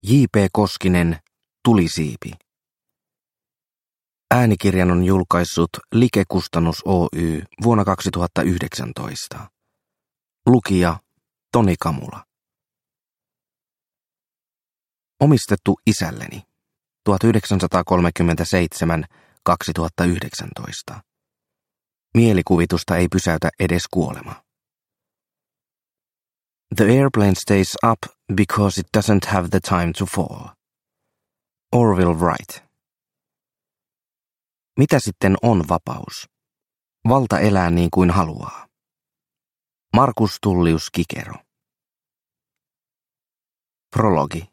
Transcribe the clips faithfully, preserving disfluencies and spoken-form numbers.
J P Koskinen, Tulisiipi. Äänikirjan on julkaissut Like-kustannus Oy vuonna kaksituhattayhdeksäntoista. Lukija Toni Kamula. Omistettu isälleni. tuhatyhdeksänsataakolmekymmentäseitsemän kaksituhattayhdeksäntoista. Mielikuvitusta ei pysäytä edes kuolema. The airplane stays up because it doesn't have the time to fall. Orville Wright. Mitä sitten on vapaus? Valta elää niin kuin haluaa. Markus Tullius Kikero. Prologi.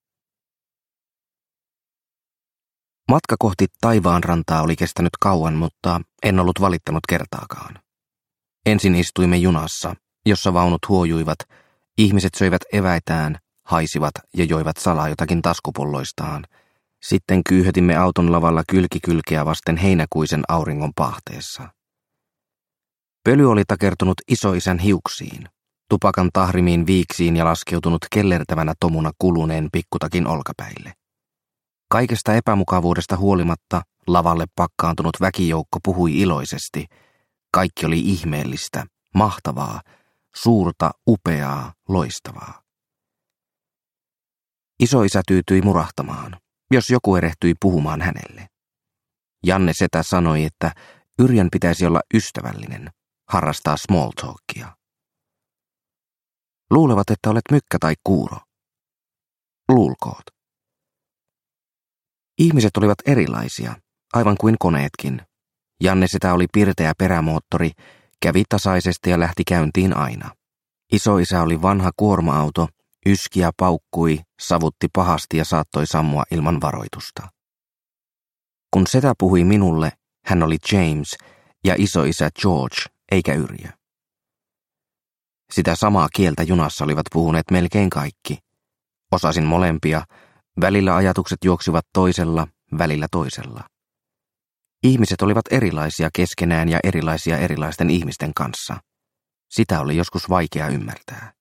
Matka kohti taivaanrantaa oli kestänyt kauan, mutta en ollut valittanut kertaakaan. Ensin istuimme junassa, jossa vaunut huojuivat, ihmiset söivät eväitään, haisivat ja joivat salaa jotakin taskupulloistaan. Sitten kyyhötimme auton lavalla kylkikylkeä vasten heinäkuisen auringon pahteessa. Pöly oli takertunut isoisän hiuksiin, tupakan tahrimiin viiksiin ja laskeutunut kellertävänä tomuna kuluneen pikkutakin olkapäille. Kaikesta epämukavuudesta huolimatta lavalle pakkaantunut väkijoukko puhui iloisesti. Kaikki oli ihmeellistä, mahtavaa, suurta, upeaa, loistavaa. Isoisä tyytyi murahtamaan, jos joku erehtyi puhumaan hänelle. Janne setä sanoi, että Yrjän pitäisi olla ystävällinen, harrastaa small talkia. Luulevat, että olet mykkä tai kuuro. Luulkoot. Ihmiset olivat erilaisia, aivan kuin koneetkin. Janne setä oli pirteä perämoottori, kävi tasaisesti ja lähti käyntiin aina. Isoisä oli vanha kuorma-auto, yski ja paukkui, savutti pahasti ja saattoi sammua ilman varoitusta. Kun setä puhui minulle, hän oli James ja isoisä George, eikä Yrjö. Sitä samaa kieltä junassa olivat puhuneet melkein kaikki. Osasin molempia, välillä ajatukset juoksivat toisella, välillä toisella. Ihmiset olivat erilaisia keskenään ja erilaisia erilaisten ihmisten kanssa. Sitä oli joskus vaikea ymmärtää.